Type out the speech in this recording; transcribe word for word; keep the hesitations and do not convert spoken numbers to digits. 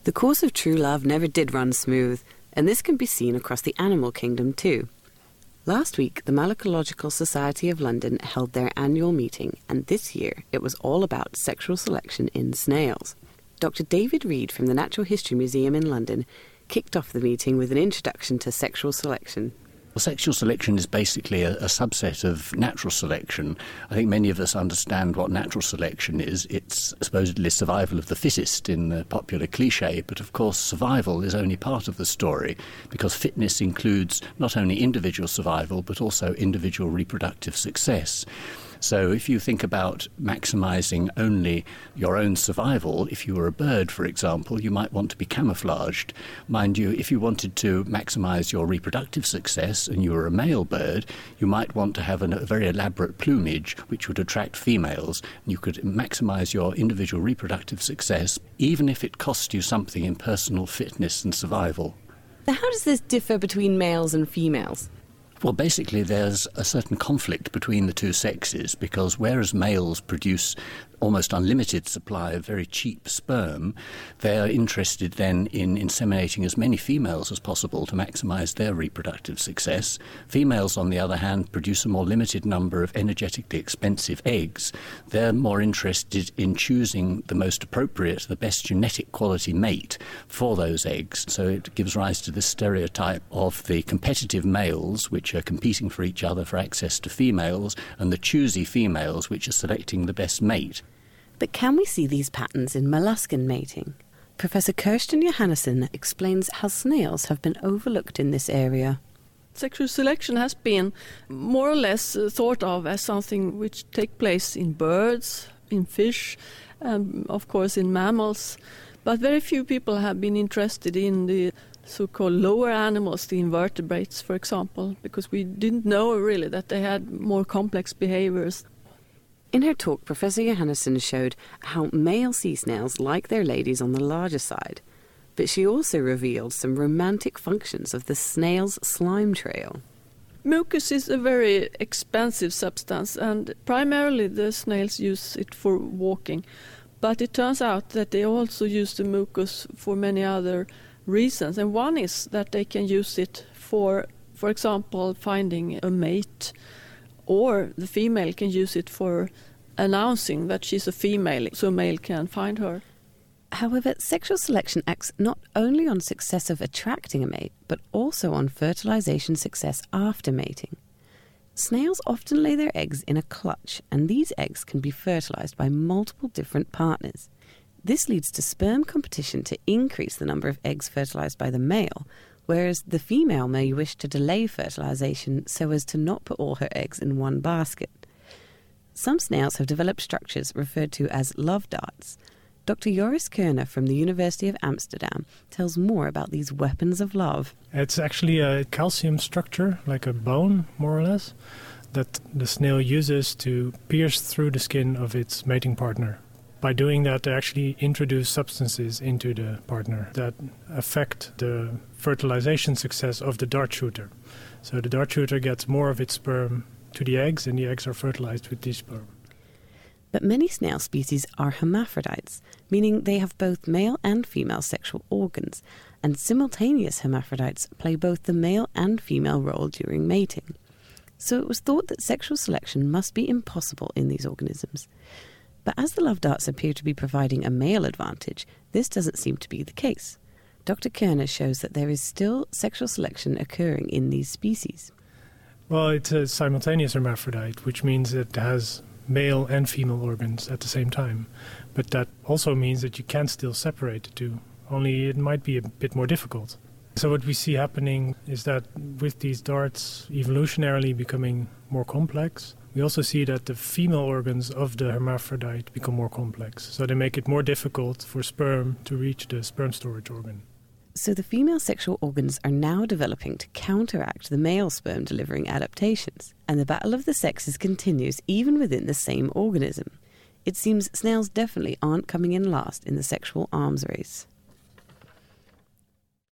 The course of true love never did run smooth, and this can be seen across the animal kingdom too. Last week, the Malacological Society of London held their annual meeting, and this year it was all about sexual selection in snails. Doctor David Reed from the Natural History Museum in London kicked off the meeting with an introduction to sexual selection. Well, sexual selection is basically a, a subset of natural selection. I think many of us understand what natural selection is. It's supposedly survival of the fittest in the popular cliché, but of course survival is only part of the story, because fitness includes not only individual survival but also individual reproductive success. So if you think about maximising only your own survival, if you were a bird, for example, you might want to be camouflaged. Mind you, if you wanted to maximise your reproductive success and you were a male bird, you might want to have an, a very elaborate plumage which would attract females. And you could maximise your individual reproductive success, even if it cost you something in personal fitness and survival. So how does this differ between males and females? Well, basically there's a certain conflict between the two sexes, because whereas males produce almost unlimited supply of very cheap sperm, they are interested then in inseminating as many females as possible to maximise their reproductive success. Females, on the other hand, produce a more limited number of energetically expensive eggs. They're more interested in choosing the most appropriate, the best genetic quality mate for those eggs. So it gives rise to this stereotype of the competitive males, which are competing for each other for access to females, and the choosy females, which are selecting the best mate. But can we see these patterns in molluscan mating? Professor Kirsten Johannesson explains how snails have been overlooked in this area. Sexual selection has been more or less uh, thought of as something which takes place in birds, in fish, and of course in mammals. But very few people have been interested in the so-called lower animals, the invertebrates, for example, because we didn't know really that they had more complex behaviors. In her talk, Professor Johannesson showed how male sea snails like their ladies on the larger side, but she also revealed some romantic functions of the snail's slime trail. Mucus is a very expensive substance, and primarily the snails use it for walking, but it turns out that they also use the mucus for many other reasons, and one is that they can use it for, for example, finding a mate, or the female can use it for announcing that she's a female, so a male can find her. However, sexual selection acts not only on success of attracting a mate, but also on fertilization success after mating. Snails often lay their eggs in a clutch, and these eggs can be fertilized by multiple different partners. This leads to sperm competition to increase the number of eggs fertilized by the male, whereas the female may wish to delay fertilization so as to not put all her eggs in one basket. Some snails have developed structures referred to as love darts. Doctor Joris Kerner from the University of Amsterdam tells more about these weapons of love. It's actually a calcium structure, like a bone, more or less, that the snail uses to pierce through the skin of its mating partner. By doing that, they actually introduce substances into the partner that affect the fertilization success of the dart shooter. So the dart shooter gets more of its sperm to the eggs, and the eggs are fertilized with these sperm. But many snail species are hermaphrodites, meaning they have both male and female sexual organs, and simultaneous hermaphrodites play both the male and female role during mating. So it was thought that sexual selection must be impossible in these organisms. But as the love darts appear to be providing a male advantage, this doesn't seem to be the case. Doctor Kerner shows that there is still sexual selection occurring in these species. Well, it's a simultaneous hermaphrodite, which means it has male and female organs at the same time. But that also means that you can still separate the two, only it might be a bit more difficult. So what we see happening is that with these darts evolutionarily becoming more complex, we also see that the female organs of the hermaphrodite become more complex. So they make it more difficult for sperm to reach the sperm storage organ. So the female sexual organs are now developing to counteract the male sperm delivering adaptations, and the battle of the sexes continues even within the same organism. It seems snails definitely aren't coming in last in the sexual arms race.